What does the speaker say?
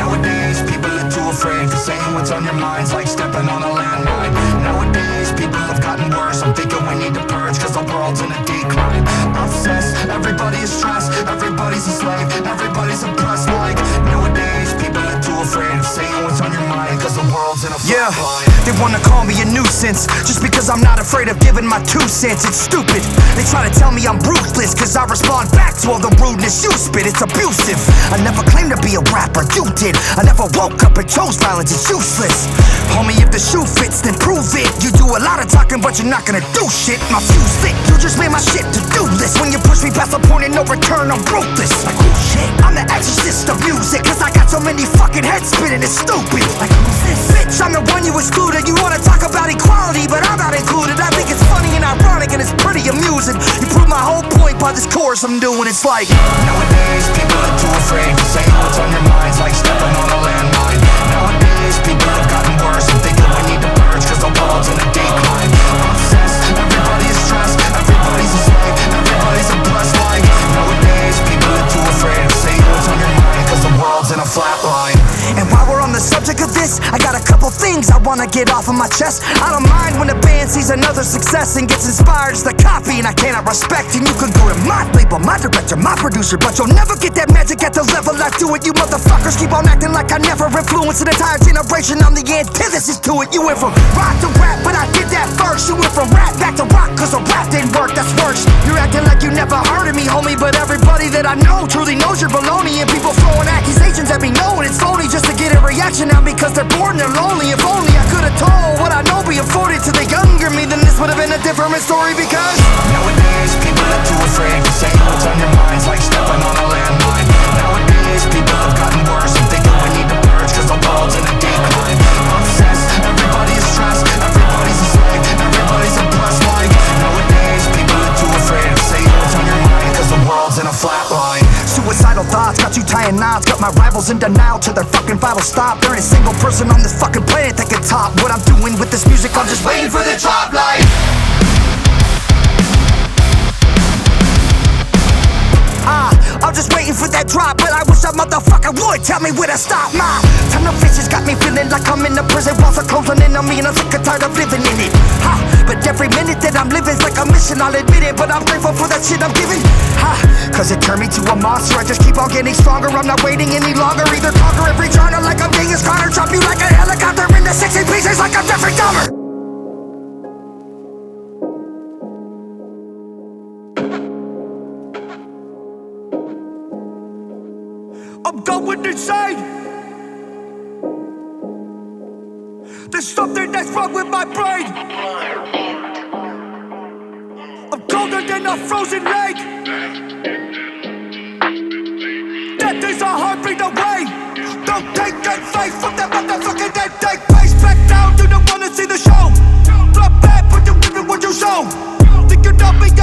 Nowadays, people are too afraid for saying what's on your mind's like stepping on a landmine. Nowadays, people have gotten worse. I'm thinking we need to purge, cause the world's in a decline. Obsessed, everybody is stressed, everybody's a slave, everybody's oppressed. Like, nowadays, people are too afraid of saying what's on your mind, cause the world's in a flatline. They wanna call me a nuisance, just because I'm not afraid of giving my 2 cents. It's stupid, they try to tell me I'm ruthless, cause I respond back to all the rudeness you spit. It's abusive, I never claimed to be a rapper, you did. I never woke up and chose violence, it's useless. Homie, if the shoe fits, then prove it. You do a lot of talking, but you're not gonna do shit. My fuse lit, you just made my shit to-do list. When you push me past the point of no return, I'm ruthless. Like, oh shit, I'm the exorcist of music, cause I got so many fucking heads spinning, it's stupid. Like, who's this? Bitch, I'm the one you excluded. You wanna talk about equality, but I'm not included. I think it's funny and ironic and it's pretty amusing. You prove my whole point by this chorus I'm doing. It's like, nowadays, people are too afraid to say what's on your minds, like stepping on a landmine. Nowadays, people have gotten worse. I'm thinking we need to purge, cause the world's in a decline. Obsessed, everybody is stressed, everybody's a slave, everybody's oppressed. Like, nowadays, people are too afraid to say what's on your mind, cause the world's in a flatline. and while we're on the subject of this, I got a couple things I wanna get off of my chest. I don't mind when a band sees another success and gets inspired as the copy, and I cannot respect. And you could go to my label, my director, my producer, but you'll never get that magic at the level I do it. You motherfuckers keep on acting like I never influenced an entire generation. I'm the antithesis to it. You went from rock to rap, but I did that first. You went from rap back to rock, cause the rap didn't work, that's worse. You're acting like you never heard of me, homie, but everybody that I know truly knows you're baloney. And people throwing accusations at me knowing it's phony just to get a reaction out because they're bored and they're lonely. If only I could've told what I know being 40 to the younger me, then this would've been a different story. Because nowadays, people are too afraid to say what's on your minds, like stepping on a landmine. Nowadays, people have gotten worse. I'm thinking we need to purge, cause the world's in a decline. Obsessed, everybody is stressed, everybody's a slave, everybody's oppressed. Like, nowadays, people are too afraid to say what's on your mind, cause the world's in a flatline. suicidal thoughts got you tying knots, got my rivals in denial till their fucking vital stop. There ain't a single person on this fucking planet that can top what I'm doing with this music. I'm just waiting for the drop light. I'm just waiting for that drop, but I wish that motherfucker would tell me where to stop. My tunnel vision's got me feeling like I'm in a prison. Walls are closing in on me and I'm sick and tired of living in it. But every minute that I'm living's like a mission, I'll admit it. But I'm grateful for that shit I'm giving. Cause it turned me to a monster. I just keep on getting stronger. I'm not waiting any longer. Either conquer every genre like I'm Genghis Khan, or drop you like a helicopter into 60 pieces like I'm Jeffrey Dahmer. I'm going insane. There's something that's wrong with my brain. I'm colder than a frozen lake. Death is a heartbeat away. Don't take advice from that motherfucking dead. Take face back down, you don't wanna see the show. Drop back, but you give it what you show. Think you know me,